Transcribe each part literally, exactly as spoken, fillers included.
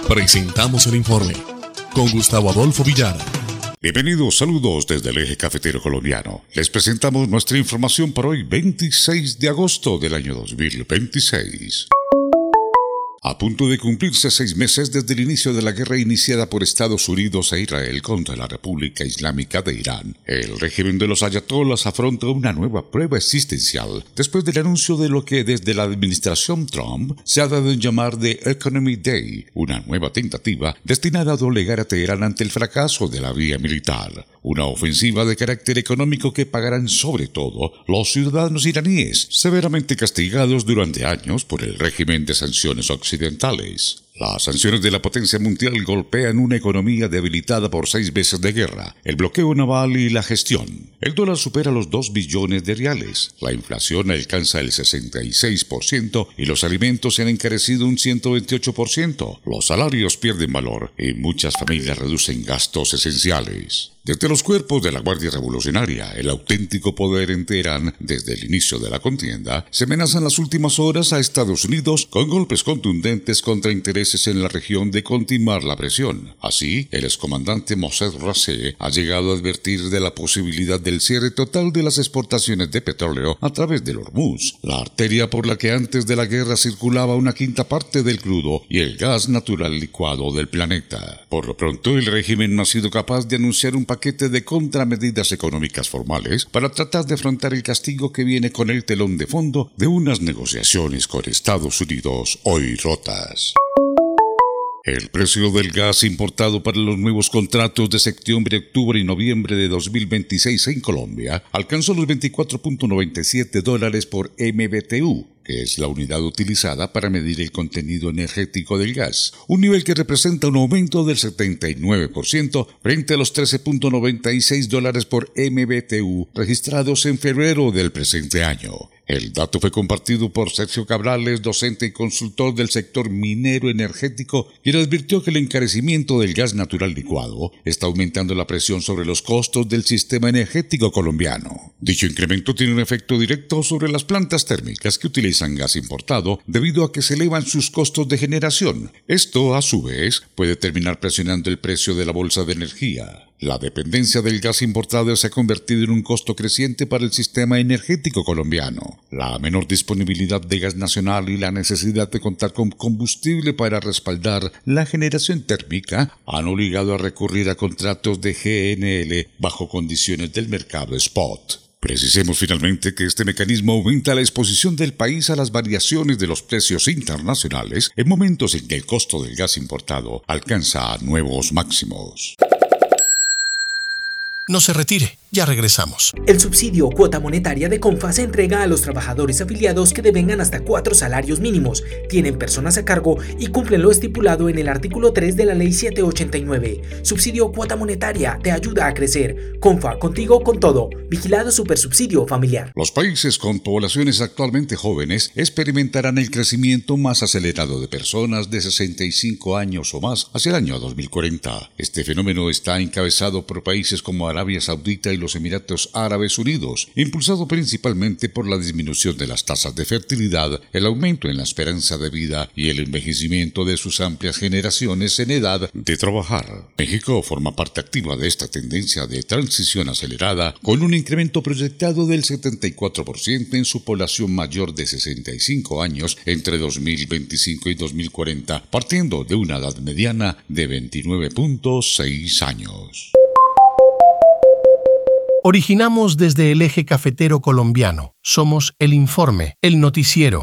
Presentamos el informe con Gustavo Adolfo Villara. Bienvenidos, saludos desde el eje cafetero colombiano. Les presentamos nuestra información para hoy, veintiséis de agosto del año dos mil veintiséis. A punto de cumplirse seis meses desde el inicio de la guerra iniciada por Estados Unidos e Israel contra la República Islámica de Irán, el régimen de los ayatolás afronta una nueva prueba existencial después del anuncio de lo que desde la administración Trump se ha dado en llamar The Economy Day, una nueva tentativa destinada a doblegar a Teherán ante el fracaso de la vía militar. Una ofensiva de carácter económico que pagarán sobre todo los ciudadanos iraníes, severamente castigados durante años por el régimen de sanciones occidentales. Las sanciones de la potencia mundial golpean una economía debilitada por seis meses de guerra, el bloqueo naval y la gestión. El dólar supera los dos billones de reales, la inflación alcanza el sesenta y seis por ciento y los alimentos se han encarecido un ciento veintiocho por ciento. Los salarios pierden valor y muchas familias reducen gastos esenciales. Desde los cuerpos de la Guardia Revolucionaria, el auténtico poder en Teherán, desde el inicio de la contienda, se amenazan las últimas horas a Estados Unidos con golpes contundentes contra intereses en la región de continuar la presión. Así, el excomandante Mossad Razzeh ha llegado a advertir de la posibilidad del cierre total de las exportaciones de petróleo a través del Hormuz, la arteria por la que antes de la guerra circulaba una quinta parte del crudo y el gas natural licuado del planeta. Por lo pronto, el régimen no ha sido capaz de anunciar un paquete de contramedidas económicas formales para tratar de afrontar el castigo que viene con el telón de fondo de unas negociaciones con Estados Unidos hoy rotas. El precio del gas importado para los nuevos contratos de septiembre, octubre y noviembre de dos mil veintiséis en Colombia alcanzó los veinticuatro punto noventa y siete dólares por M B T U, que es la unidad utilizada para medir el contenido energético del gas, un nivel que representa un aumento del setenta y nueve por ciento frente a los trece punto noventa y seis dólares por M B T U registrados en febrero del presente año. El dato fue compartido por Sergio Cabrales, docente y consultor del sector minero energético, quien advirtió que el encarecimiento del gas natural licuado está aumentando la presión sobre los costos del sistema energético colombiano. Dicho incremento tiene un efecto directo sobre las plantas térmicas que utilizan gas importado debido a que se elevan sus costos de generación. Esto, a su vez, puede terminar presionando el precio de la bolsa de energía. La dependencia del gas importado se ha convertido en un costo creciente para el sistema energético colombiano. La menor disponibilidad de gas nacional y la necesidad de contar con combustible para respaldar la generación térmica han obligado a recurrir a contratos de G N L bajo condiciones del mercado spot. Precisemos finalmente que este mecanismo aumenta la exposición del país a las variaciones de los precios internacionales en momentos en que el costo del gas importado alcanza nuevos máximos. No se retire, ya regresamos. El subsidio cuota monetaria de Comfa se entrega a los trabajadores afiliados que devengan hasta cuatro salarios mínimos, tienen personas a cargo y cumplen lo estipulado en el artículo tres de la Ley setecientos ochenta y nueve. Subsidio cuota monetaria te ayuda a crecer. Comfa, contigo con todo. Vigilado Supersubsidio Familiar. Los países con poblaciones actualmente jóvenes experimentarán el crecimiento más acelerado de personas de sesenta y cinco años o más hacia el año dos mil cuarenta. Este fenómeno está encabezado por países como Arabia Saudita y los Emiratos Árabes Unidos, impulsado principalmente por la disminución de las tasas de fertilidad, el aumento en la esperanza de vida y el envejecimiento de sus amplias generaciones en edad de trabajar. México forma parte activa de esta tendencia de transición acelerada, con un incremento proyectado del setenta y cuatro por ciento en su población mayor de sesenta y cinco años entre dos mil veinticinco y dos mil cuarenta, partiendo de una edad mediana de veintinueve punto seis años. Originamos desde el eje cafetero colombiano. Somos El Informe, el noticiero.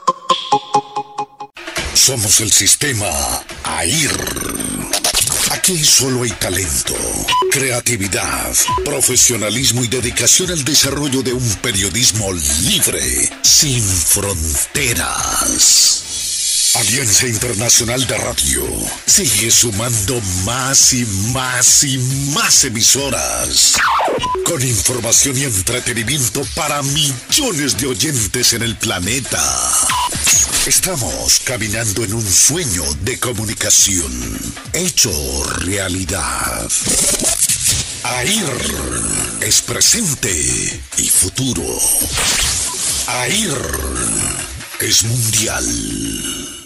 Somos el sistema A I R. Aquí solo hay talento, creatividad, profesionalismo y dedicación al desarrollo de un periodismo libre, sin fronteras. Alianza Internacional de Radio sigue sumando más y más y más emisoras, con información y entretenimiento para millones de oyentes en el planeta. Estamos caminando en un sueño de comunicación hecho realidad. A I R es presente y futuro. A I R es mundial.